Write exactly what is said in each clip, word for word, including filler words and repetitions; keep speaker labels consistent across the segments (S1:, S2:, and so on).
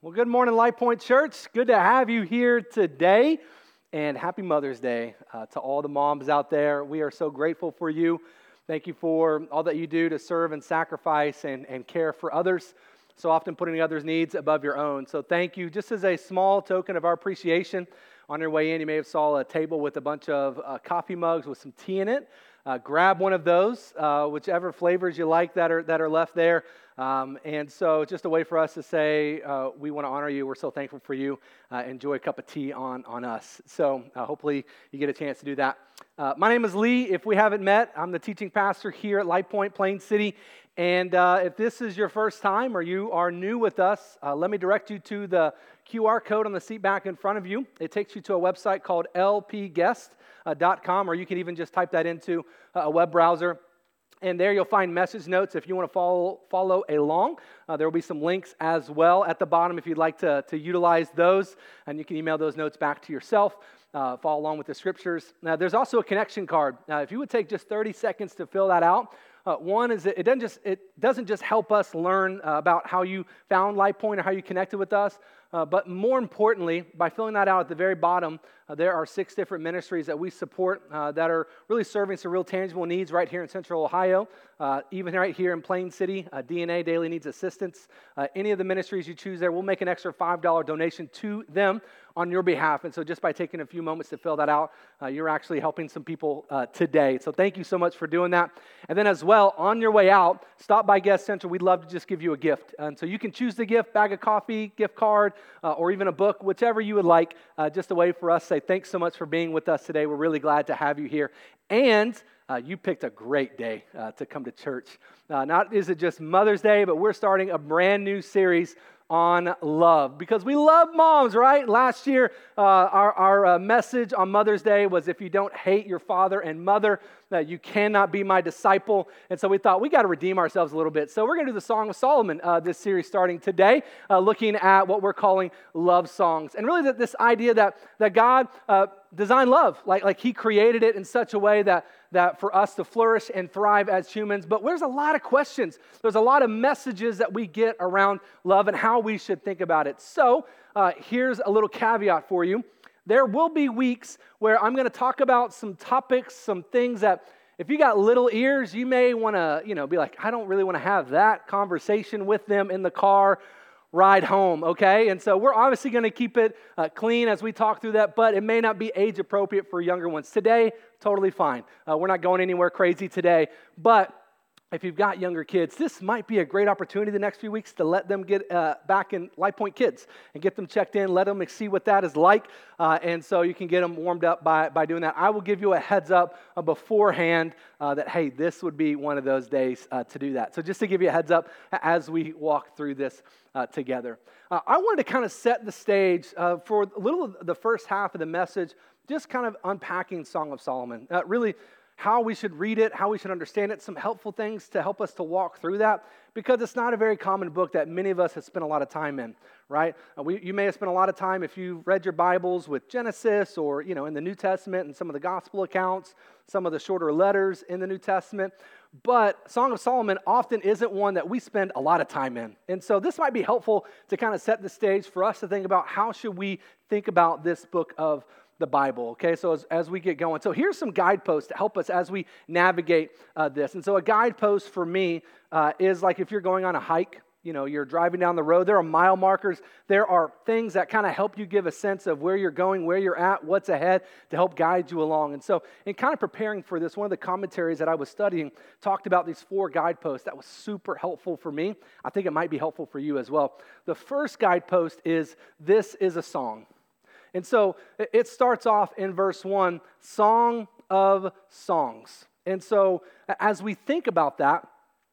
S1: Well, good morning, Light Point Church. Good to have you here today, and happy Mother's Day uh, to all the moms out there. We are so grateful for you. Thank you for all that you do to serve and sacrifice and, and care for others, so often putting others' needs above your own. So thank you. Just as a small token of our appreciation, on your way in, you may have saw a table with a bunch of uh, coffee mugs with some tea in it. Uh, grab one of those, uh, whichever flavors you like that are that are left there. Um, and so it's just a way for us to say, uh, we want to honor you. We're so thankful for you. Uh, enjoy a cup of tea on, on us. So uh, hopefully you get a chance to do that. Uh, my name is Lee. If we haven't met, I'm the teaching pastor here at Light Point Plain City. And uh, if this is your first time or you are new with us, uh, let me direct you to the Q R code on the seat back in front of you. It takes you to a website called L P guest dot com, or you can even just type that into a web browser. And there you'll find message notes if you want to follow follow along. Uh, there will be some links as well at the bottom if you'd like to, to utilize those. And you can email those notes back to yourself, uh, follow along with the scriptures. Now, there's also a connection card. Now, if you would take just thirty seconds to fill that out, Uh, one is it, it doesn't just it doesn't just help us learn uh, about how you found Light Point or how you connected with us, uh, but more importantly, by filling that out at the very bottom, uh, there are six different ministries that we support uh, that are really serving some real tangible needs right here in Central Ohio, uh, even right here in Plain City. uh, D N A, Daily Needs Assistance. Uh, any of the ministries you choose there, we'll make an extra five dollars donation to them on your behalf. And so just by taking a few moments to fill that out, uh, you're actually helping some people uh, today. So thank you so much for doing that. And then as well, on your way out, stop by Guest Central. We'd love to just give you a gift. And so you can choose the gift, bag of coffee, gift card, uh, or even a book, whichever you would like. Uh, just a way for us to say thanks so much for being with us today. We're really glad to have you here. And uh, you picked a great day uh, to come to church. Uh, not is it just Mother's Day, but we're starting a brand new series on love, because we love moms, right? Last year, uh, our, our uh, message on Mother's Day was, if you don't hate your father and mother, uh, you cannot be my disciple. And so we thought we got to redeem ourselves a little bit. So we're going to do the Song of Solomon, uh, this series starting today, uh, looking at what we're calling love songs. And really that this idea that, that God uh, designed love, like, like he created it in such a way that, that for us to flourish and thrive as humans. But there's a lot of questions. There's a lot of messages that we get around love and how we should think about it. So uh, here's a little caveat for you. There will be weeks where I'm going to talk about some topics, some things that if you got little ears, you may want to, you know, be like, I don't really want to have that conversation with them in the car ride home, okay? And so we're obviously going to keep it uh, clean as we talk through that, but it may not be age appropriate for younger ones. Today, totally fine. Uh, we're not going anywhere crazy today, but if you've got younger kids, this might be a great opportunity the next few weeks to let them get uh, back in Light Point Kids and get them checked in, let them see what that is like, uh, and so you can get them warmed up by, by doing that. I will give you a heads up uh, beforehand uh, that, hey, this would be one of those days uh, to do that. So just to give you a heads up as we walk through this uh, together. Uh, I wanted to kind of set the stage uh, for a little of the first half of the message, just kind of unpacking Song of Solomon. Uh, really, how we should read it, how we should understand it, some helpful things to help us to walk through that, because it's not a very common book that many of us have spent a lot of time in, right? Uh, we, you may have spent a lot of time if you've read your Bibles with Genesis or, you know, in the New Testament and some of the gospel accounts, some of the shorter letters in the New Testament, but Song of Solomon often isn't one that we spend a lot of time in. And so this might be helpful to kind of set the stage for us to think about how should we think about this book of the Bible, okay? So as, as we get going. So here's some guideposts to help us as we navigate uh, this. And so a guidepost for me uh, is like if you're going on a hike, you know, you're driving down the road, there are mile markers. There are things that kind of help you give a sense of where you're going, where you're at, what's ahead to help guide you along. And so in kind of preparing for this, one of the commentaries that I was studying talked about these four guideposts. That was super helpful for me. I think it might be helpful for you as well. The first guidepost is, this is a song. And so it starts off in verse one, Song of Songs. And so as we think about that,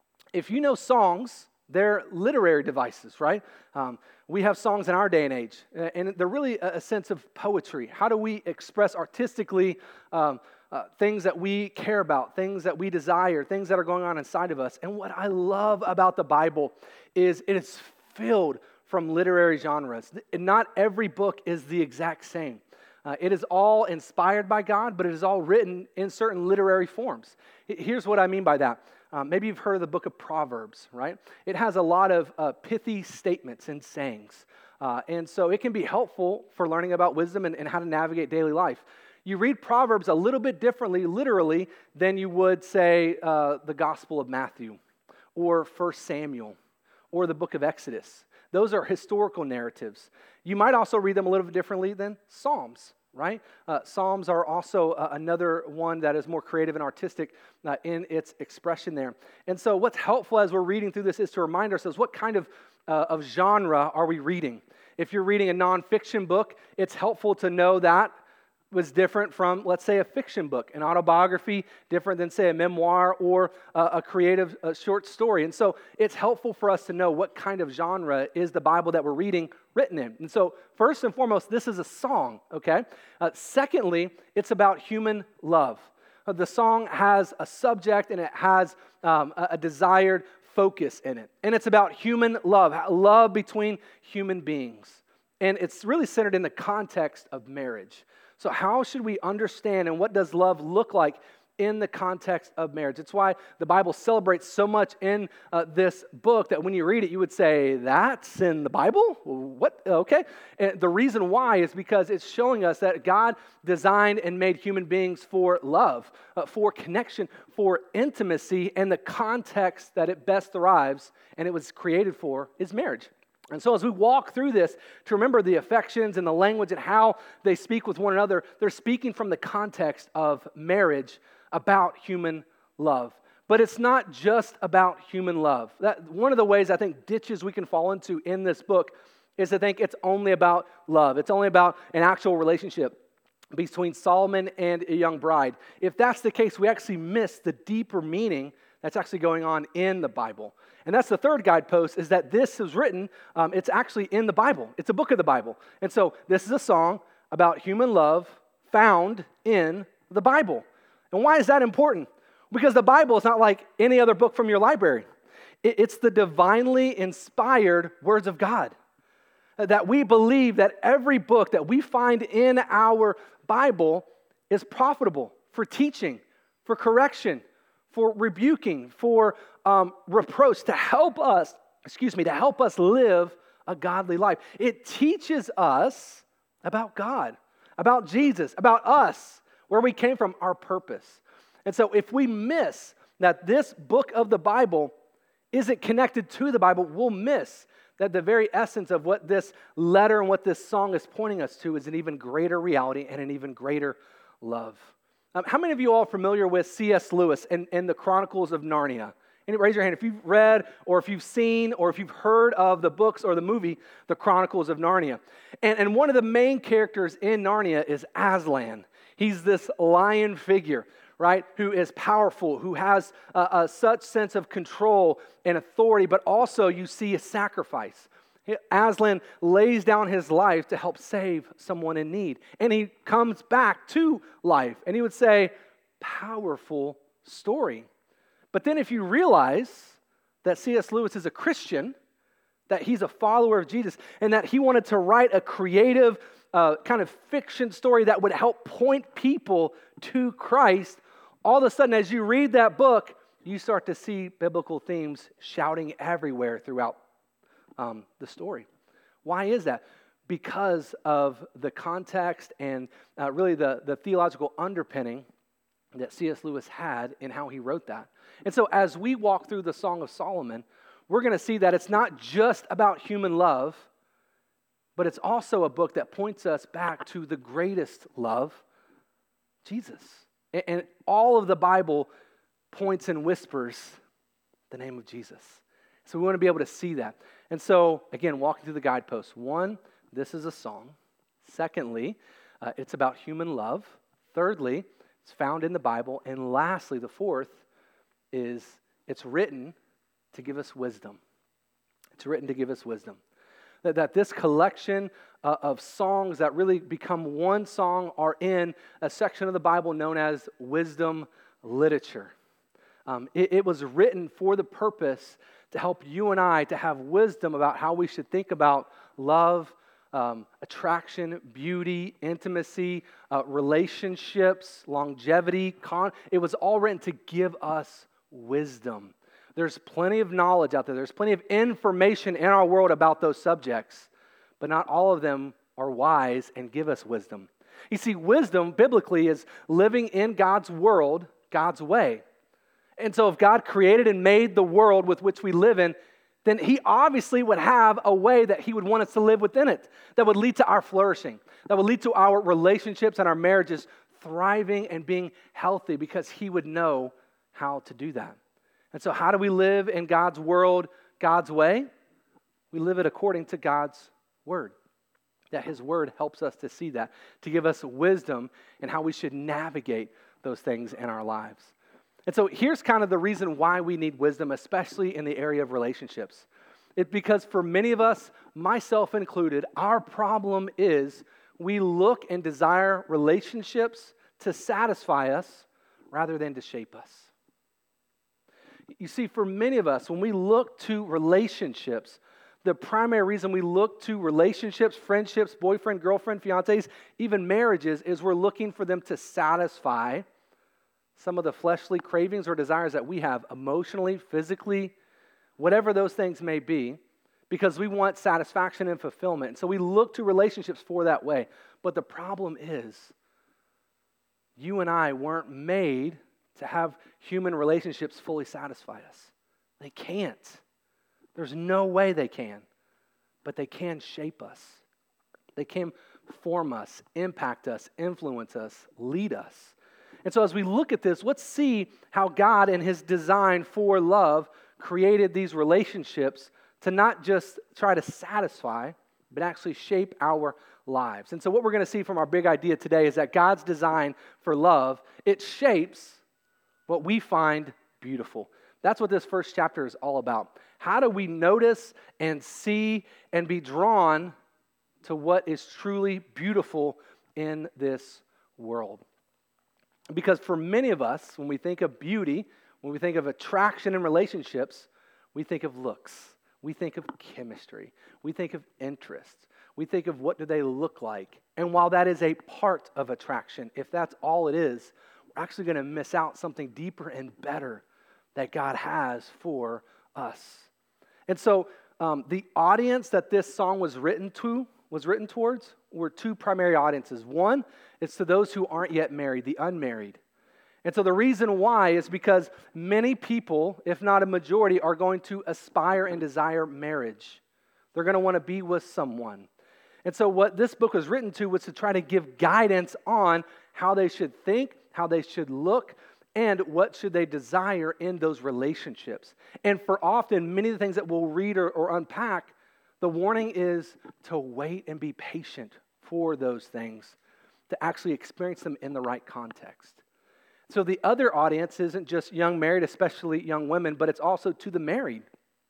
S1: if you know songs, they're literary devices, right? Um, we have songs in our day and age, and they're really a sense of poetry. How do we express artistically um, uh, things that we care about, things that we desire, things that are going on inside of us? And what I love about the Bible is it is filled from literary genres. Not every book is the exact same. Uh, it is all inspired by God, but it is all written in certain literary forms. Here's what I mean by that. Um, maybe you've heard of the book of Proverbs, right? It has a lot of uh, pithy statements and sayings. Uh, and so it can be helpful for learning about wisdom and, and how to navigate daily life. You read Proverbs a little bit differently, literally, than you would, say, uh, the Gospel of Matthew or First Samuel or the book of Exodus. Those are historical narratives. You might also read them a little bit differently than Psalms, right? Uh, Psalms are also uh, another one that is more creative and artistic uh, in its expression there. And so what's helpful as we're reading through this is to remind ourselves, what kind of, uh, of genre are we reading? If you're reading a nonfiction book, it's helpful to know that was different from, let's say, a fiction book, an autobiography, different than, say, a memoir or uh, a creative uh, short story. And so it's helpful for us to know what kind of genre is the Bible that we're reading written in. And so first and foremost, this is a song, okay? Uh, secondly, it's about human love. Uh, the song has a subject and it has um, a, a desired focus in it. And it's about human love, love between human beings. And it's really centered in the context of marriage. So how should we understand and what does love look like in the context of marriage? It's why the Bible celebrates so much in uh, this book that when you read it, you would say, that's in the Bible? What? Okay. And the reason why is because it's showing us that God designed and made human beings for love, uh, for connection, for intimacy, and the context that it best thrives and it was created for is marriage. And so as we walk through this, to remember the affections and the language and how they speak with one another, they're speaking from the context of marriage about human love. But it's not just about human love. That, one of the ways I think ditches we can fall into in this book is to think it's only about love. It's only about an actual relationship between Solomon and a young bride. If that's the case, we actually miss the deeper meaning that's actually going on in the Bible. And that's the third guidepost, is that this is written, um, it's actually in the Bible. It's a book of the Bible. And so this is a song about human love found in the Bible. And why is that important? Because the Bible is not like any other book from your library. It, it's the divinely inspired words of God. That we believe that every book that we find in our Bible is profitable for teaching, for correction, for rebuking, for um, reproach, to help us, excuse me, to help us live a godly life. It teaches us about God, about Jesus, about us, where we came from, our purpose. And so if we miss that this book of the Bible isn't connected to the Bible, we'll miss that the very essence of what this letter and what this song is pointing us to is an even greater reality and an even greater love. Um, how many of you all are familiar with C S Lewis and, and the Chronicles of Narnia? And raise your hand if you've read or if you've seen or if you've heard of the books or the movie, The Chronicles of Narnia. And, and one of the main characters in Narnia is Aslan. He's this lion figure, right, who is powerful, who has a, a such sense of control and authority, but also you see a sacrifice. Aslan lays down his life to help save someone in need. And he comes back to life. And he would say, powerful story. But then if you realize that C S Lewis is a Christian, that he's a follower of Jesus, and that he wanted to write a creative uh, kind of fiction story that would help point people to Christ, all of a sudden as you read that book, you start to see biblical themes shouting everywhere throughout Um, the story. Why is that? Because of the context and uh, really the, the theological underpinning that C S Lewis had in how he wrote that. And so as we walk through the Song of Solomon, we're going to see that it's not just about human love, but it's also a book that points us back to the greatest love, Jesus. And, and all of the Bible points and whispers the name of Jesus. So we want to be able to see that. And so, again, walking through the guideposts. One, this is a song. Secondly, uh, it's about human love. Thirdly, it's found in the Bible. And lastly, the fourth is it's written to give us wisdom. It's written to give us wisdom. That, that this collection uh, of songs that really become one song are in a section of the Bible known as wisdom literature. Um, it, it was written for the purpose to help you and I to have wisdom about how we should think about love, um, attraction, beauty, intimacy, uh, relationships, longevity. Con- it was all written to give us wisdom. There's plenty of knowledge out there. There's plenty of information in our world about those subjects. but not all of them are wise and give us wisdom. You see, wisdom biblically is living in God's world, God's way. And so if God created and made the world with which we live in, then he obviously would have a way that he would want us to live within it that would lead to our flourishing, that would lead to our relationships and our marriages thriving and being healthy because he would know how to do that. And so how do we live in God's world, God's way? We live it according to God's word. That his word helps us to see that, to give us wisdom in how we should navigate those things in our lives. And so here's kind of the reason why we need wisdom, especially in the area of relationships. It's because for many of us, myself included, our problem is we look and desire relationships to satisfy us rather than to shape us. You see, for many of us, when we look to relationships, the primary reason we look to relationships, friendships, boyfriend, girlfriend, fiancés, even marriages, is we're looking for them to satisfy some of the fleshly cravings or desires that we have emotionally, physically, whatever those things may be, because we want satisfaction and fulfillment. And so we look to relationships for that way. But the problem is, you and I weren't made to have human relationships fully satisfy us. They can't. There's no way they can. But they can shape us. They can form us, impact us, influence us, lead us. And so as we look at this, let's see how God in his design for love created these relationships to not just try to satisfy, but actually shape our lives. And so what we're going to see from our big idea today is that God's design for love, it shapes what we find beautiful. That's what this first chapter is all about. How do we notice and see and be drawn to what is truly beautiful in this world? Because for many of us, when we think of beauty, when we think of attraction in relationships, we think of looks. We think of chemistry. We think of interest. We think of what do they look like. And while that is a part of attraction, if that's all it is, we're actually going to miss out something deeper and better that God has for us. And so um, the audience that this song was written to, was written towards, were two primary audiences. One, it's to those who aren't yet married, the unmarried. And so the reason why is because many people, if not a majority, are going to aspire and desire marriage. They're going to want to be with someone. And so what this book was written to was to try to give guidance on how they should think, how they should look, and what should they desire in those relationships. And for often, many of the things that we'll read or, or unpack, the warning is to wait and be patient for those things, to actually experience them in the right context. So the other audience isn't just young married, especially young women, but it's also to the married.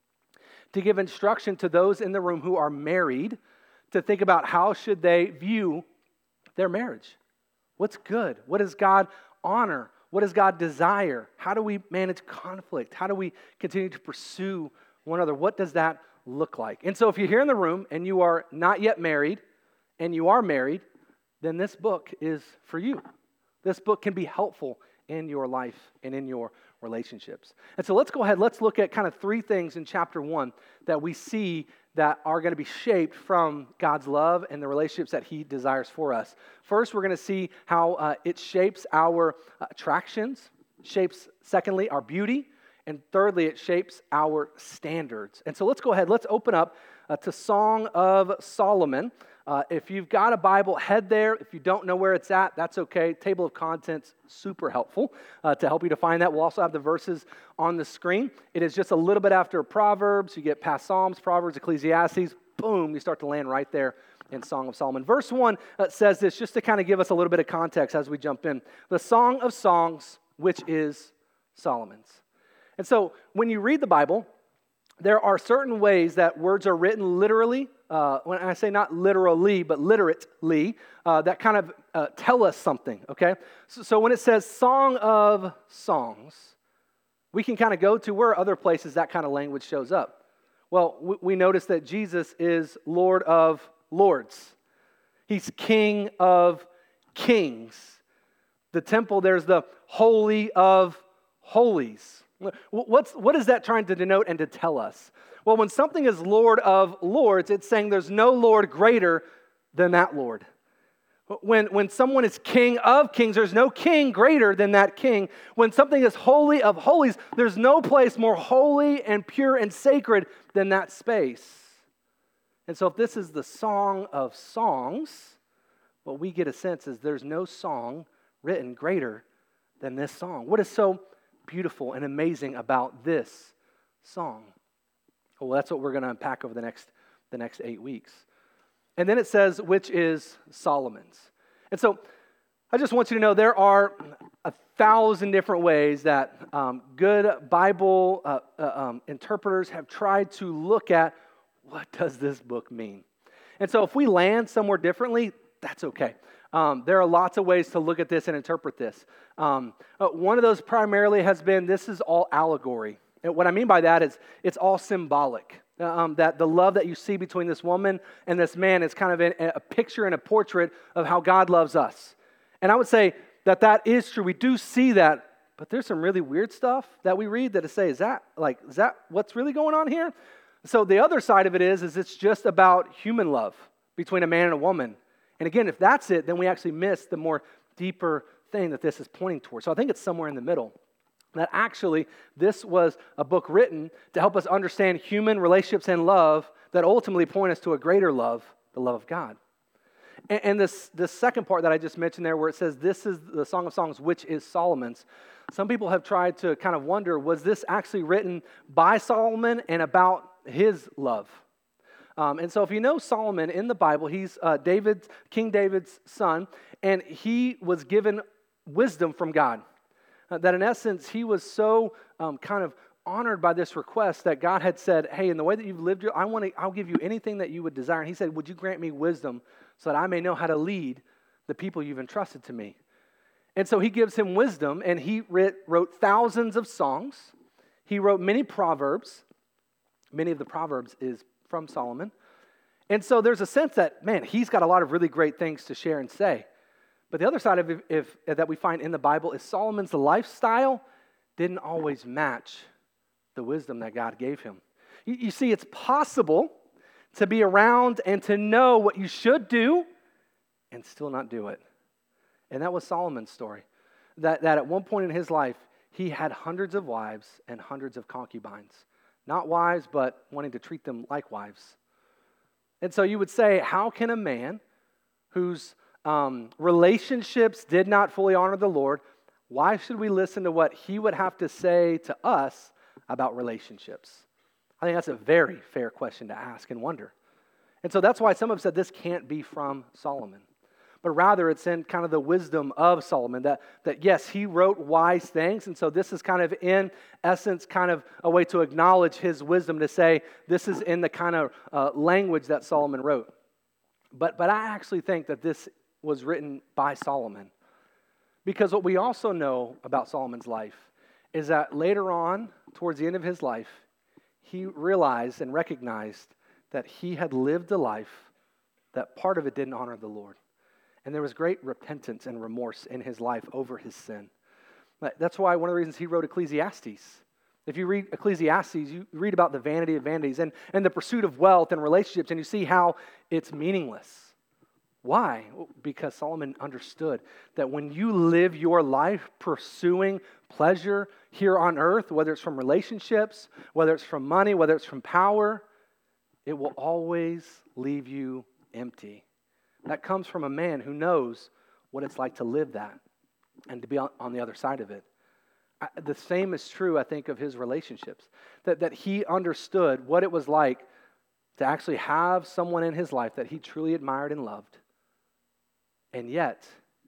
S1: To give instruction to those in the room who are married, to think about how should they view their marriage. What's good? What does God honor? What does God desire? How do we manage conflict? How do we continue to pursue one another? What does that look like? And so if you're here in the room and you are not yet married and you are married, then this book is for you. This book can be helpful in your life and in your relationships. And so let's go ahead, let's look at kind of three things in chapter one that we see that are going to be shaped from God's love and the relationships that he desires for us. First, we're going to see how uh, it shapes our uh, attractions, shapes, secondly, our beauty, and thirdly, it shapes our standards. And so let's go ahead, let's open up uh, to Song of Solomon. Uh, if you've got a Bible, head there. If you don't know where it's at, that's okay. Table of contents, super helpful uh, to help you to find that. We'll also have the verses on the screen. It is just a little bit after Proverbs. You get past Psalms, Proverbs, Ecclesiastes. Boom, you start to land right there in Song of Solomon. Verse one uh, says this, just to kind of give us a little bit of context as we jump in. The Song of Songs, which is Solomon's. And so when you read the Bible, there are certain ways that words are written literally. Uh, when I say not literally, but literately, uh, that kind of uh, tell us something, okay? So, so when it says Song of Songs, we can kind of go to where other places that kind of language shows up. Well, we, we notice that Jesus is Lord of Lords. He's King of Kings. The temple, there's the Holy of Holies. What's, what is that trying to denote and to tell us? Well, when something is Lord of Lords, it's saying there's no Lord greater than that Lord. When, when someone is King of Kings, there's no king greater than that king. When something is Holy of Holies, there's no place more holy and pure and sacred than that space. And so if this is the Song of Songs, what we get a sense is there's no song written greater than this song. What is so beautiful and amazing about this song? Well, that's what we're going to unpack over the next, the next eight weeks. And then it says, which is Solomon's. And so I just want you to know there are a thousand different ways that um, good Bible uh, uh, um, interpreters have tried to look at what does this book mean. And so if we land somewhere differently, that's okay. Um, there are lots of ways to look at this and interpret this. Um, uh, one of those primarily has been this is all allegory. And what I mean by that is it's all symbolic. Um, that the love that you see between this woman and this man is kind of a, a picture and a portrait of how God loves us. And I would say that that is true. We do see that, but there's some really weird stuff that we read that say, is that like, is that what's really going on here? So the other side of it is, is it's just about human love between a man and a woman. And again, if that's it, then we actually miss the more deeper thing that this is pointing towards. So I think it's somewhere in the middle. That actually, this was a book written to help us understand human relationships and love that ultimately point us to a greater love, the love of God. And, and this, this second part that I just mentioned there where it says, this is the Song of Songs, which is Solomon's. Some people have tried to kind of wonder, was this actually written by Solomon and about his love? Um, and so if you know Solomon in the Bible, he's uh, David, King David's son, and he was given wisdom from God. Uh, that in essence, he was so um, kind of honored by this request that God had said, hey, in the way that you've lived your I want to, I'll give you anything that you would desire. And he said, would you grant me wisdom so that I may know how to lead the people you've entrusted to me? And so he gives him wisdom, and he writ, wrote thousands of songs. He wrote many proverbs. Many of the proverbs is from Solomon. And so there's a sense that, man, he's got a lot of really great things to share and say. But the other side of it if, if, that we find in the Bible is Solomon's lifestyle didn't always match the wisdom that God gave him. You, you see, it's possible to be around and to know what you should do and still not do it. And that was Solomon's story. That, that at one point in his life, he had hundreds of wives and hundreds of concubines. Not wives, but wanting to treat them like wives. And so you would say, how can a man whose Um, relationships did not fully honor the Lord, why should we listen to what he would have to say to us about relationships? I think that's a very fair question to ask and wonder. And so that's why some have said this can't be from Solomon. But rather it's in kind of the wisdom of Solomon that, that yes, he wrote wise things. And so this is kind of in essence kind of a way to acknowledge his wisdom to say this is in the kind of uh, language that Solomon wrote. But, but I actually think that this was written by Solomon. Because what we also know about Solomon's life is that later on, towards the end of his life, he realized and recognized that he had lived a life that part of it didn't honor the Lord. And there was great repentance and remorse in his life over his sin. That's why one of the reasons he wrote Ecclesiastes. If you read Ecclesiastes, you read about the vanity of vanities and, and the pursuit of wealth and relationships, and you see how it's meaningless. Why? Because Solomon understood that when you live your life pursuing pleasure here on earth, whether it's from relationships, whether it's from money, whether it's from power, it will always leave you empty. That comes from a man who knows what it's like to live that and to be on the other side of it. The same is true, I think, of his relationships. That, that he understood what it was like to actually have someone in his life that he truly admired and loved, and yet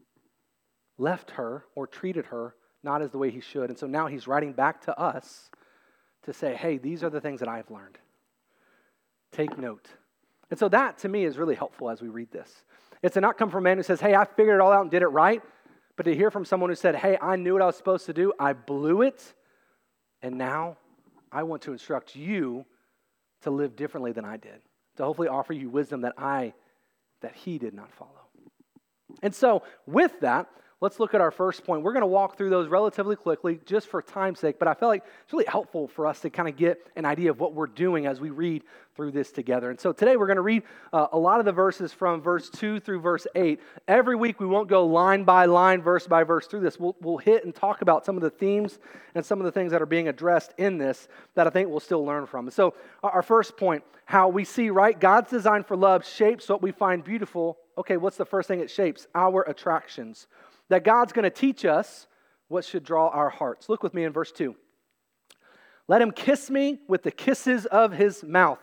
S1: left her or treated her not as the way he should. And so now he's writing back to us to say, hey, these are the things that I've learned. Take note. And so that, to me, is really helpful as we read this. It's to not come from a man who says, hey, I figured it all out and did it right, but to hear from someone who said, hey, I knew what I was supposed to do, I blew it, and now I want to instruct you to live differently than I did, to hopefully offer you wisdom that I, that he did not follow. And so with that, let's look at our first point. We're going to walk through those relatively quickly just for time's sake, but I feel like it's really helpful for us to kind of get an idea of what we're doing as we read through this together. And so today we're going to read uh, a lot of the verses from verse two through verse eight. Every week we won't go line by line, verse by verse through this. We'll, we'll hit and talk about some of the themes and some of the things that are being addressed in this that I think we'll still learn from. So our, our first point, how we see, right, God's design for love shapes what we find beautiful. Okay, what's the first thing it shapes? Our attractions. That God's going to teach us what should draw our hearts. Look with me in verse two. Let him kiss me with the kisses of his mouth.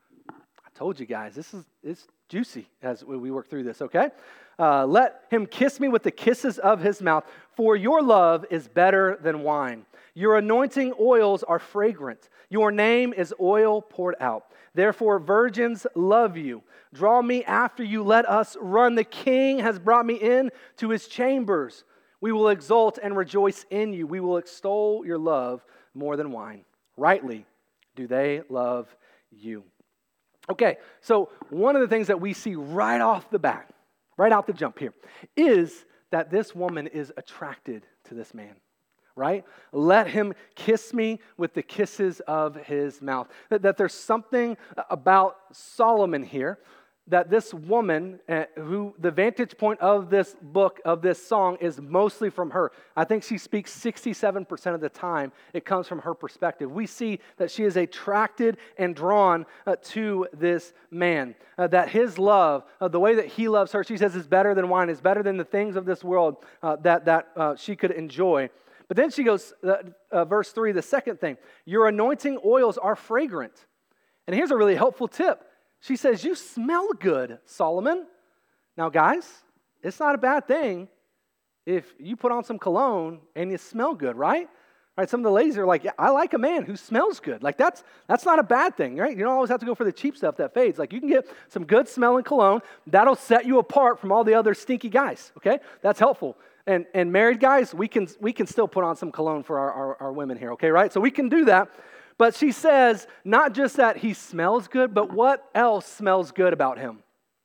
S1: I told you guys, this is it's juicy as we work through this, okay? Uh, let him kiss me with the kisses of his mouth, for your love is better than wine. Your anointing oils are fragrant. Your name is oil poured out. Therefore, virgins love you. Draw me after you. Let us run. The King has brought me in to his chambers. We will exult and rejoice in you. We will extol your love more than wine. Rightly do they love you. Okay, so one of the things that we see right off the bat, right out the jump here, is that this woman is attracted to this man. Right? Let him kiss me with the kisses of his mouth. That, that there's something about Solomon here, that this woman, uh, who the vantage point of this book, of this song, is mostly from her. I think she speaks sixty-seven percent of the time. It comes from her perspective. We see that she is attracted and drawn uh, to this man. Uh, that his love, uh, the way that he loves her, she says is better than wine, is better than the things of this world uh, that, that uh, she could enjoy. But then she goes, uh, uh, verse three, the second thing, your anointing oils are fragrant. And here's a really helpful tip. She says, you smell good, Solomon. Now, guys, it's not a bad thing if you put on some cologne and you smell good, right? Right? Some of the ladies are like, yeah, I like a man who smells good. Like, that's that's not a bad thing, right? You don't always have to go for the cheap stuff that fades. Like, you can get some good smelling cologne. That'll set you apart from all the other stinky guys, okay? That's helpful. And and married guys, we can we can still put on some cologne for our, our, our women here, okay, right? So we can do that. But she says, not just that he smells good, but what else smells good about him?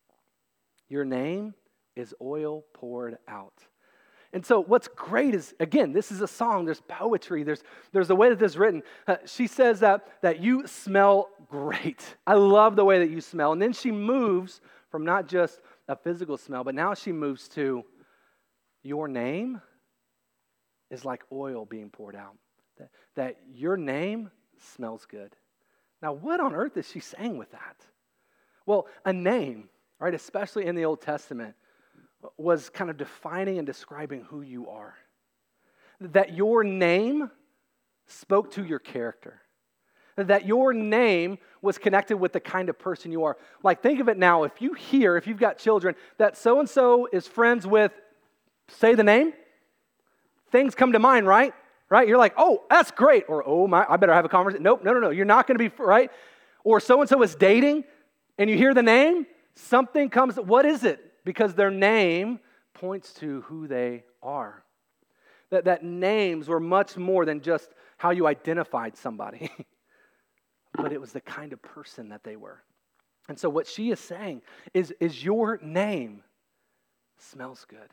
S1: Your name is oil poured out. And so what's great is, again, this is a song, there's poetry, there's there's the way that this is written. Uh, she says that, that you smell great. I love the way that you smell. And then she moves from not just a physical smell, but now she moves to your name is like oil being poured out. That, that your name smells good. Now, what on earth is she saying with that? Well, a name, right, especially in the Old Testament, was kind of defining and describing who you are. That your name spoke to your character. That your name was connected with the kind of person you are. Like, think of it now, if you hear, if you've got children, that so-and-so is friends with, say the name, things come to mind, right? Right? You're like, oh, that's great. Or, oh, my, I better have a conversation. Nope, no, no, no. You're not going to be, right? Or so-and-so is dating, and you hear the name, something comes, what is it? Because their name points to who they are. That, that names were much more than just how you identified somebody. But it was the kind of person that they were. And so what she is saying is, is your name smells good.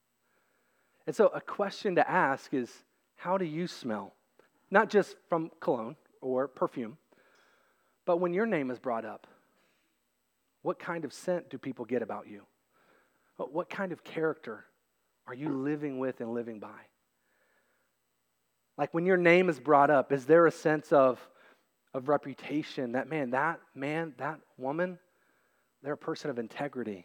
S1: And so a question to ask is, how do you smell? Not just from cologne or perfume, but when your name is brought up, what kind of scent do people get about you? What kind of character are you living with and living by? Like when your name is brought up, is there a sense of, of reputation that, man, that man, that woman, they're a person of integrity.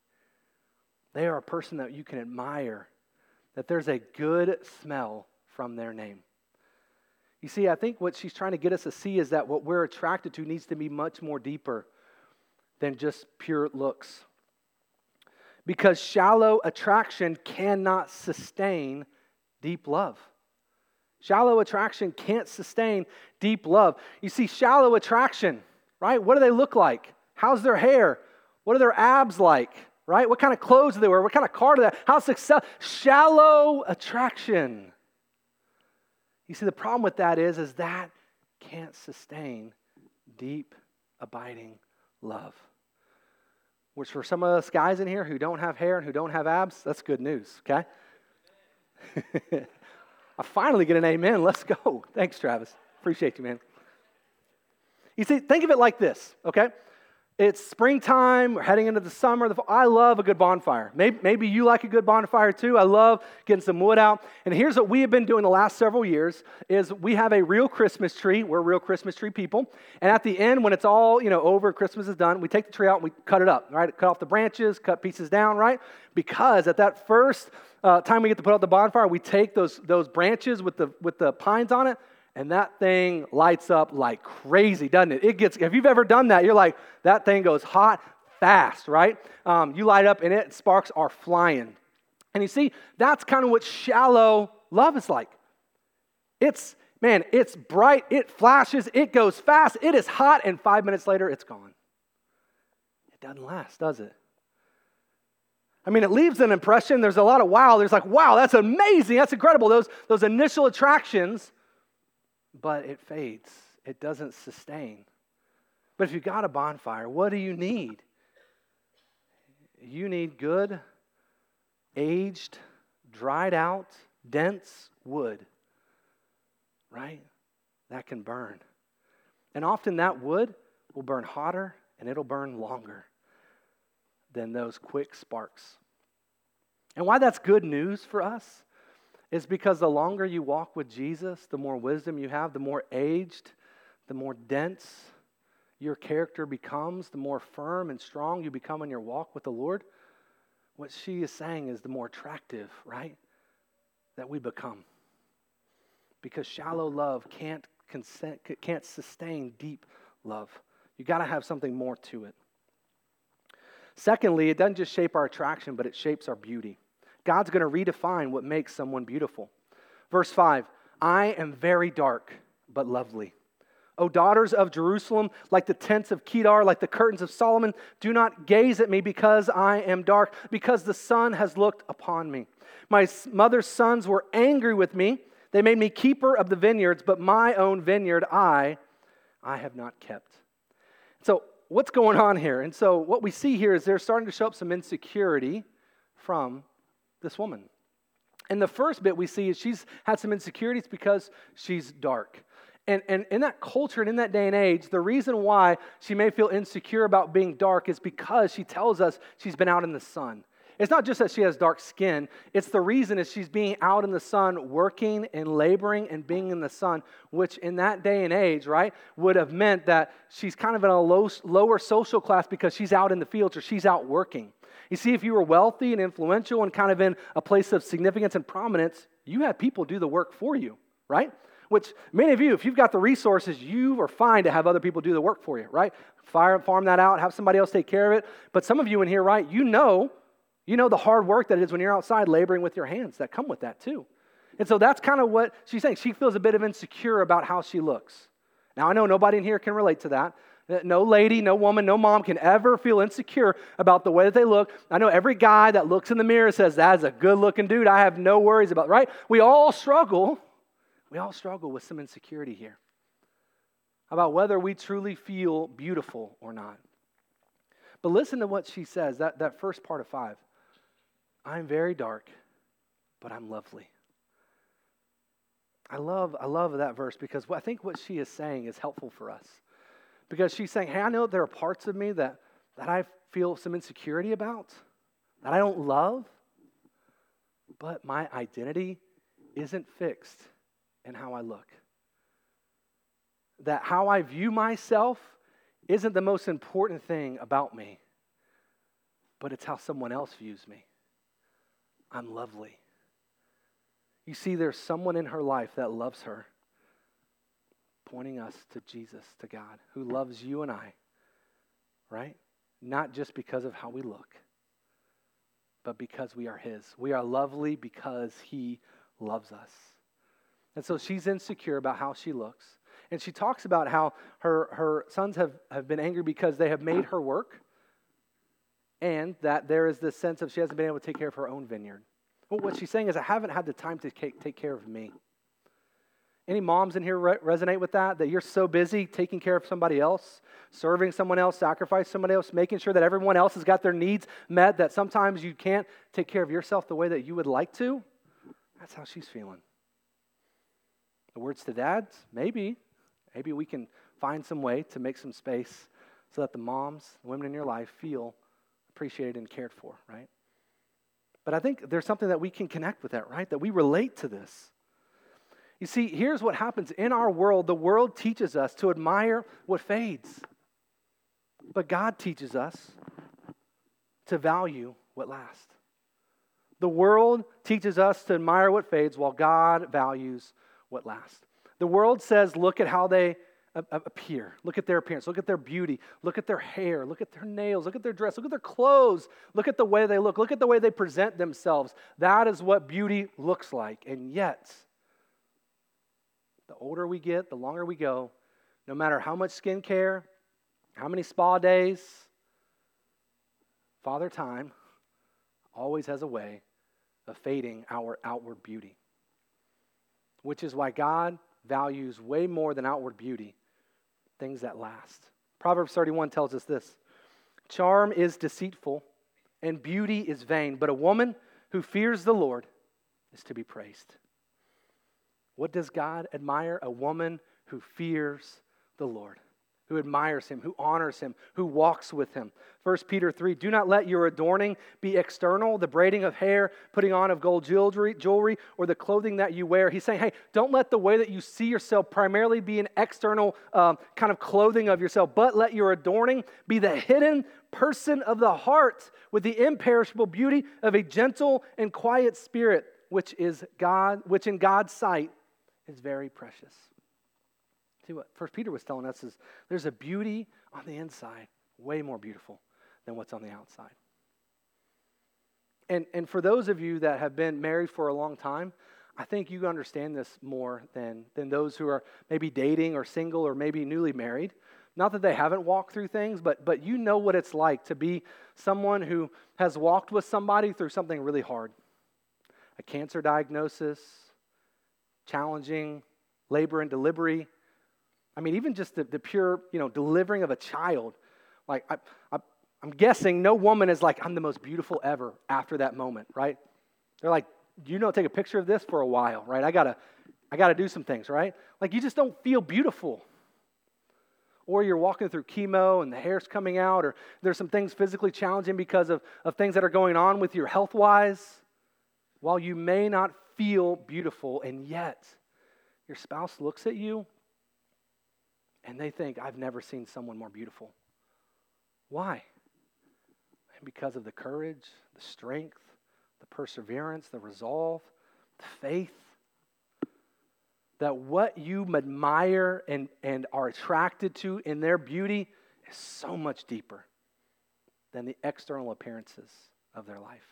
S1: They are a person that you can admire, that there's a good smell from their name. You see, I think what she's trying to get us to see is that what we're attracted to needs to be much more deeper than just pure looks. Because shallow attraction cannot sustain deep love. Shallow attraction can't sustain deep love. You see, shallow attraction, right? What do they look like? How's their hair? What are their abs like? Right? What kind of clothes do they wear? What kind of car do they have? How successful? Shallow attraction. You see, the problem with that is, is that can't sustain deep, abiding love. Which for some of us guys in here who don't have hair and who don't have abs, that's good news, okay? I finally get an amen. Let's go. Thanks, Travis. Appreciate you, man. You see, think of it like this, okay? It's springtime, we're heading into the summer. The fall. I love a good bonfire. Maybe, maybe you like a good bonfire too. I love getting some wood out. And here's what we have been doing the last several years is we have a real Christmas tree. We're real Christmas tree people. And at the end, when it's all, you know, over, Christmas is done, we take the tree out and we cut it up, right? Cut off the branches, cut pieces down, right? Because at that first uh, time we get to put out the bonfire, we take those, those branches with the, with the pines on it, and that thing lights up like crazy, doesn't it? It gets, if you've ever done that, you're like, that thing goes hot fast, right? Um, you light up and it, sparks are flying. And you see, that's kind of what shallow love is like. It's, man, it's bright, it flashes, it goes fast, it is hot, and five minutes later, it's gone. It doesn't last, does it? I mean, it leaves an impression. There's a lot of wow. There's like, wow, that's amazing, that's incredible. Those, those initial attractions, but it fades. It doesn't sustain. But if you got a bonfire, what do you need? You need good, aged, dried out, dense wood, right? That can burn. And often that wood will burn hotter and it'll burn longer than those quick sparks. And why that's good news for us is because the longer you walk with Jesus, the more wisdom you have, the more aged, the more dense your character becomes, the more firm and strong you become in your walk with the Lord. What she is saying is the more attractive, right, that we become. Because shallow love can't consent, can't sustain deep love. You got to have something more to it. Secondly, it doesn't just shape our attraction, but it shapes our beauty. God's going to redefine what makes someone beautiful. Verse five, I am very dark, but lovely. O daughters of Jerusalem, like the tents of Kedar, like the curtains of Solomon, do not gaze at me because I am dark, because the sun has looked upon me. My mother's sons were angry with me. They made me keeper of the vineyards, but my own vineyard I, I have not kept. So what's going on here? And so what we see here is there's starting to show up some insecurity from this woman. And the first bit we see is she's had some insecurities because she's dark. And, and in that culture and in that day and age, the reason why she may feel insecure about being dark is because she tells us she's been out in the sun. It's not just that she has dark skin. It's the reason is she's being out in the sun, working and laboring and being in the sun, which in that day and age, right, would have meant that she's kind of in a low, lower social class because she's out in the fields or she's out working. You see, if you were wealthy and influential and kind of in a place of significance and prominence, you had people do the work for you, right? Which many of you, if you've got the resources, you are fine to have other people do the work for you, right? Fire, farm that out, have somebody else take care of it. But some of you in here, right, you know, you know the hard work that it is when you're outside laboring with your hands that come with that too. And so that's kind of what she's saying. She feels a bit of insecure about how she looks. Now, I know nobody in here can relate to that. No lady, no woman, no mom can ever feel insecure about the way that they look. I know every guy that looks in the mirror says, that is a good-looking dude. I have no worries about it, right? We all struggle. We all struggle with some insecurity here about whether we truly feel beautiful or not. But listen to what she says, that, that first part of five. I'm very dark, but I'm lovely. I love, I love that verse because I think what she is saying is helpful for us. Because she's saying, hey, I know there are parts of me that, that I feel some insecurity about, that I don't love, but my identity isn't fixed in how I look. That how I view myself isn't the most important thing about me, but it's how someone else views me. I'm lovely. You see, there's someone in her life that loves her, pointing us to Jesus, to God, who loves you and I, right? Not just because of how we look, but because we are His. We are lovely because He loves us. And so she's insecure about how she looks. And she talks about how her, her sons have, have been angry because they have made her work, and that there is this sense of she hasn't been able to take care of her own vineyard. Well, what she's saying is, I haven't had the time to take, take care of me. Any moms in here re- resonate with that? That you're so busy taking care of somebody else, serving someone else, sacrificing somebody else, making sure that everyone else has got their needs met, that sometimes you can't take care of yourself the way that you would like to? That's how she's feeling. The words to dads, maybe. Maybe we can find some way to make some space so that the moms, the women in your life feel appreciated and cared for, right? But I think there's something that we can connect with that, right? That we relate to this. You see, here's what happens. In our world, the world teaches us to admire what fades. But God teaches us to value what lasts. The world teaches us to admire what fades while God values what lasts. The world says, look at how they appear. Look at their appearance. Look at their beauty. Look at their hair. Look at their nails. Look at their dress. Look at their clothes. Look at the way they look. Look at the way they present themselves. That is what beauty looks like. And yet, the older we get, the longer we go, no matter how much skincare, how many spa days, Father Time always has a way of fading our outward beauty. Which is why God values way more than outward beauty, things that last. Proverbs thirty-one tells us this: charm is deceitful and beauty is vain, but a woman who fears the Lord is to be praised. What does God admire? A woman who fears the Lord, who admires him, who honors him, who walks with him. First Peter three, do not let your adorning be external, the braiding of hair, putting on of gold jewelry, jewelry, or the clothing that you wear. He's saying, hey, don't let the way that you see yourself primarily be an external um, kind of clothing of yourself, but let your adorning be the hidden person of the heart with the imperishable beauty of a gentle and quiet spirit, which is God, which in God's sight is very precious. See, what First Peter was telling us is there's a beauty on the inside, way more beautiful than what's on the outside. And, and for those of you that have been married for a long time, I think you understand this more than, than those who are maybe dating or single or maybe newly married. Not that they haven't walked through things, but, but you know what it's like to be someone who has walked with somebody through something really hard. A cancer diagnosis, challenging labor and delivery. I mean, even just the, the pure, you know, delivering of a child. Like, I, I, I'm guessing no woman is like, I'm the most beautiful ever after that moment, right? They're like, you know, take a picture of this for a while, right? I gotta, I gotta do some things, right? Like, you just don't feel beautiful. Or you're walking through chemo and the hair's coming out, or there's some things physically challenging because of, of things that are going on with your health-wise. While you may not feel beautiful, and yet your spouse looks at you and they think, I've never seen someone more beautiful. Why? And because of the courage, the strength, the perseverance, the resolve, the faith, that what you admire and, and are attracted to in their beauty is so much deeper than the external appearances of their life.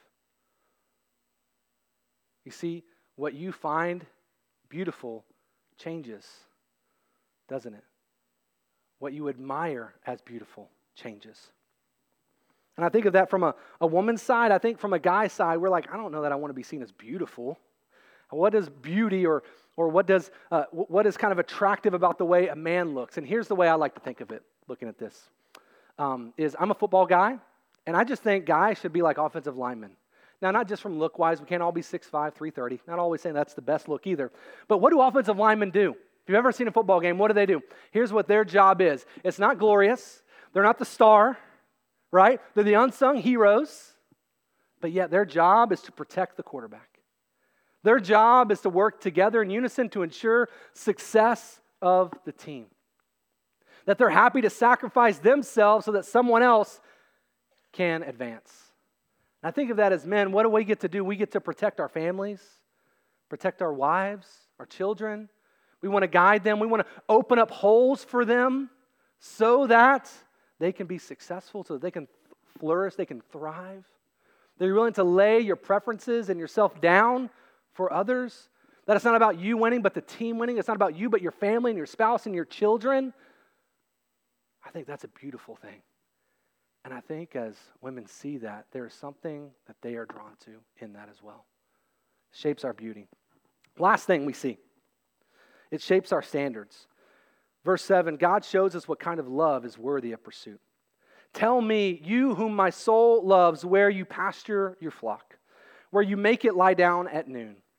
S1: You see, what you find beautiful changes, doesn't it? What you admire as beautiful changes. And I think of that from a, a woman's side. I think from a guy's side, we're like, I don't know that I want to be seen as beautiful. What does beauty or or what does uh, what is kind of attractive about the way a man looks? And here's the way I like to think of it, looking at this, um, is I'm a football guy, and I just think guys should be like offensive linemen. Now, not just from look-wise. We can't all be six five, three thirty. Not always saying that's the best look either. But what do offensive linemen do? If you've ever seen a football game, what do they do? Here's what their job is. It's not glorious. They're not the star, right? They're the unsung heroes. But yet their job is to protect the quarterback. Their job is to work together in unison to ensure success of the team. That they're happy to sacrifice themselves so that someone else can advance. And I think of that as men, what do we get to do? We get to protect our families, protect our wives, our children. We want to guide them. We want to open up holes for them so that they can be successful, so that they can flourish, they can thrive. That you're willing to lay your preferences and yourself down for others. That it's not about you winning, but the team winning. It's not about you, but your family and your spouse and your children. I think that's a beautiful thing. And I think as women see that, there is something that they are drawn to in that as well. It shapes our beauty. Last thing we see. It shapes our standards. Verse seven, God shows us what kind of love is worthy of pursuit. Tell me, you whom my soul loves, where you pasture your flock, where you make it lie down at noon.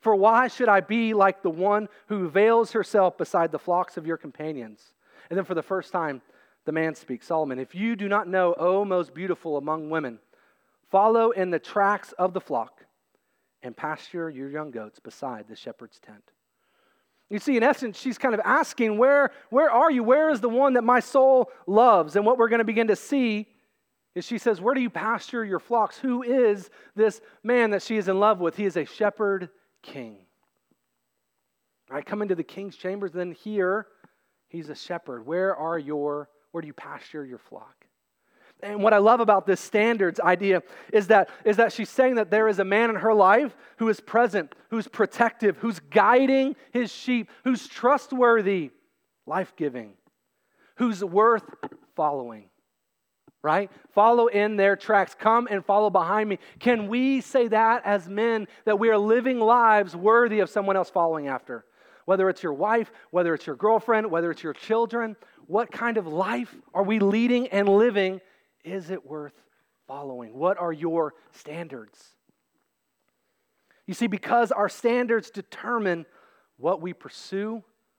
S1: For why should I be like the one who veils herself beside the flocks of your companions? And then for the first time, the man speaks, Solomon, if you do not know, O most beautiful among women, follow in the tracks of the flock and pasture your young goats beside the shepherd's tent. You see, in essence, she's kind of asking, where, where are you? Where is the one that my soul loves? And what we're going to begin to see is she says, where do you pasture your flocks? Who is this man that she is in love with? He is a shepherd king. All right, come into the king's chambers, then here, he's a shepherd. Where are your, where do you pasture your flock? And what I love about this standards idea is that, is that she's saying that there is a man in her life who is present, who's protective, who's guiding his sheep, who's trustworthy, life-giving, who's worth following, right? Follow in their tracks. Come and follow behind me. Can we say that as men, that we are living lives worthy of someone else following after? Whether it's your wife, whether it's your girlfriend, whether it's your children, what kind of life are we leading and living? Is it worth following? What are your standards? You see, because our standards determine what we pursue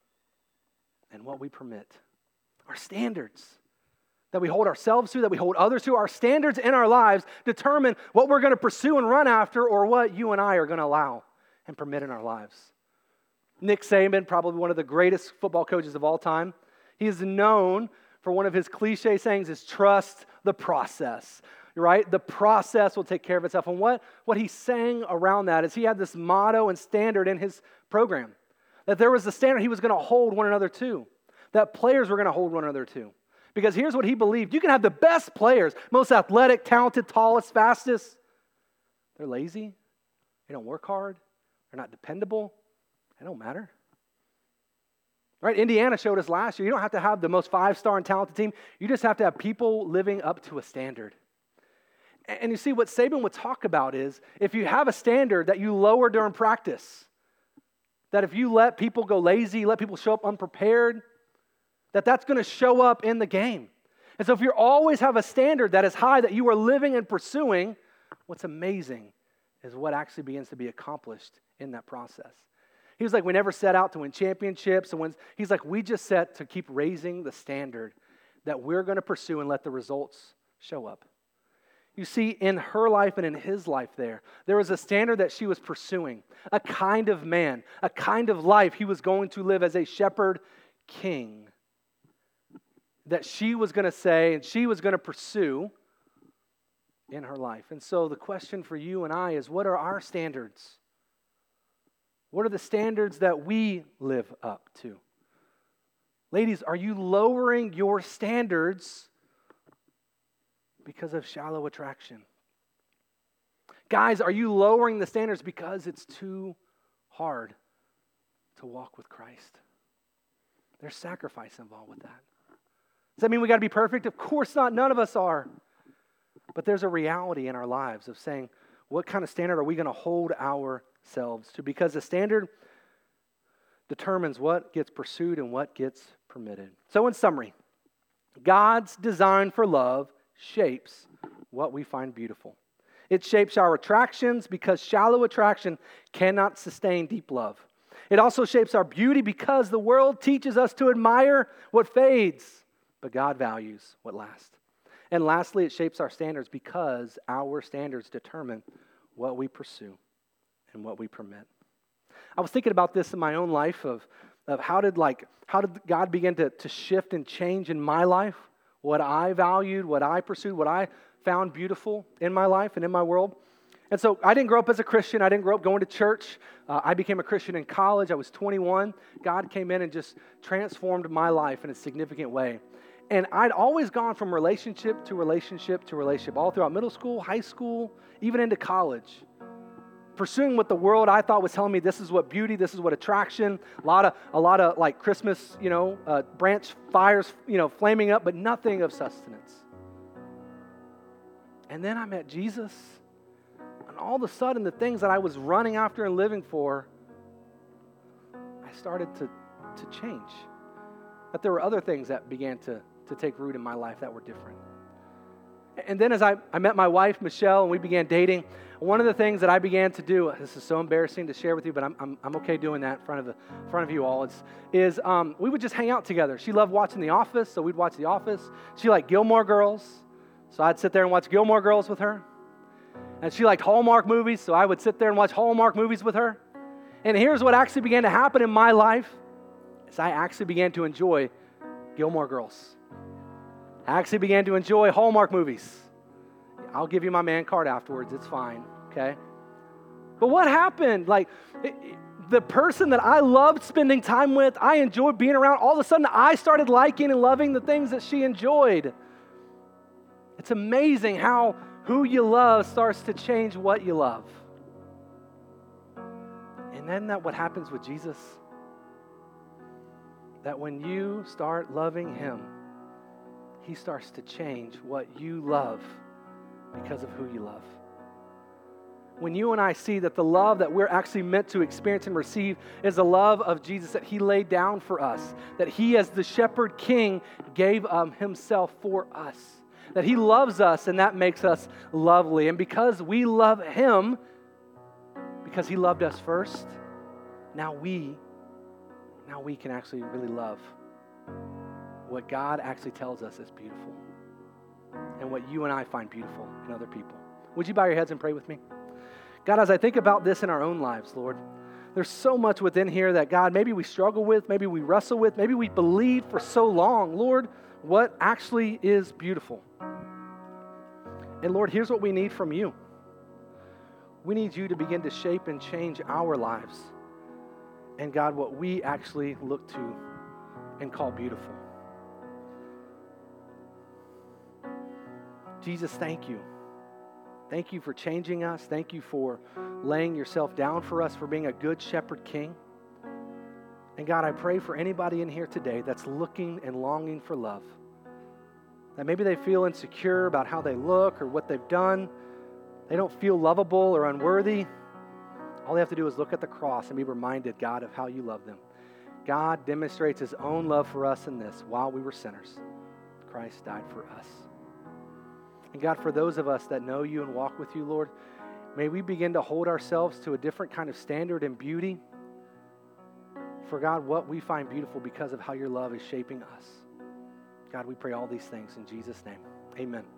S1: and what we permit. Our standards that we hold ourselves to, that we hold others to, our standards in our lives determine what we're going to pursue and run after or what you and I are going to allow and permit in our lives. Nick Saban, probably one of the greatest football coaches of all time, he is known for one of his cliche sayings is trust the process, right? The process will take care of itself. And what, what he's saying around that is he had this motto and standard in his program, that there was a standard he was going to hold one another to, that players were going to hold one another to. Because here's what he believed. You can have the best players, most athletic, talented, tallest, fastest. They're lazy. They don't work hard. They're not dependable. They don't matter. Right? Indiana showed us last year, you don't have to have the most five-star and talented team. You just have to have people living up to a standard. And you see, what Saban would talk about is, if you have a standard that you lower during practice, that if you let people go lazy, let people show up unprepared, that that's going to show up in the game. And so if you always have a standard that is high, that you are living and pursuing, what's amazing is what actually begins to be accomplished in that process. He was like, we never set out to win championships. And when, he's like, we just set to keep raising the standard that we're going to pursue and let the results show up. You see, in her life and in his life there, there was a standard that she was pursuing, a kind of man, a kind of life he was going to live as a shepherd king that she was going to say and she was going to pursue in her life. And so the question for you and I is, what are our standards? What are the standards that we live up to? Ladies, are you lowering your standards because of shallow attraction? Guys, are you lowering the standards because it's too hard to walk with Christ? There's sacrifice involved with that. Does that mean we got to be perfect? Of course not. None of us are. But there's a reality in our lives of saying, what kind of standard are we going to hold ourselves to? Because the standard determines what gets pursued and what gets permitted. So in summary, God's design for love shapes what we find beautiful. It shapes our attractions because shallow attraction cannot sustain deep love. It also shapes our beauty because the world teaches us to admire what fades, but God values what lasts. And lastly, it shapes our standards because our standards determine what we pursue and what we permit. I was thinking about this in my own life of, of how did like how did God begin to, to shift and change in my life, what I valued, what I pursued, what I found beautiful in my life and in my world. And so I didn't grow up as a Christian. I didn't grow up going to church. Uh, I became a Christian in college. I was twenty-one. God came in and just transformed my life in a significant way. And I'd always gone from relationship to relationship to relationship, all throughout middle school, high school, even into college. Pursuing what the world I thought was telling me, this is what beauty, this is what attraction, a lot of, a lot of like Christmas, you know, uh, branch fires, you know, flaming up, but nothing of sustenance. And then I met Jesus, and all of a sudden, the things that I was running after and living for, I started to, to change. That there were other things that began to, to take root in my life that were different. And then as I, I met my wife, Michelle, and we began dating, one of the things that I began to do, this is so embarrassing to share with you, but I'm, I'm, I'm okay doing that in front of, the, in front of you all, is, is um, we would just hang out together. She loved watching The Office, so we'd watch The Office. She liked Gilmore Girls, so I'd sit there and watch Gilmore Girls with her. And she liked Hallmark movies, so I would sit there and watch Hallmark movies with her. And here's what actually began to happen in my life, is I actually began to enjoy Gilmore Girls. I actually began to enjoy Hallmark movies. I'll give you my man card afterwards. It's fine, okay? But what happened? Like, it, it, the person that I loved spending time with, I enjoyed being around, all of a sudden I started liking and loving the things that she enjoyed. It's amazing how who you love starts to change what you love. And isn't that what happens with Jesus? That when you start loving him, he starts to change what you love because of who you love. When you and I see that the love that we're actually meant to experience and receive is the love of Jesus that he laid down for us, that he as the shepherd king gave um, himself for us, that he loves us and that makes us lovely. And because we love him, because he loved us first, now we, now we can actually really love what God actually tells us is beautiful and what you and I find beautiful in other people. Would you bow your heads and pray with me? God, as I think about this in our own lives, Lord, there's so much within here that, God, maybe we struggle with, maybe we wrestle with, maybe we believe for so long, Lord, what actually is beautiful. And Lord, here's what we need from you. We need you to begin to shape and change our lives. And God, what we actually look to and call beautiful. Jesus, thank you. Thank you for changing us. Thank you for laying yourself down for us, for being a good shepherd king. And God, I pray for anybody in here today that's looking and longing for love. That maybe they feel insecure about how they look or what they've done. They don't feel lovable or unworthy. All they have to do is look at the cross and be reminded, God, of how you love them. God demonstrates his own love for us in this. While we were sinners, Christ died for us. And God, for those of us that know you and walk with you, Lord, may we begin to hold ourselves to a different kind of standard and beauty for, God, what we find beautiful because of how your love is shaping us. God, we pray all these things in Jesus' name. Amen.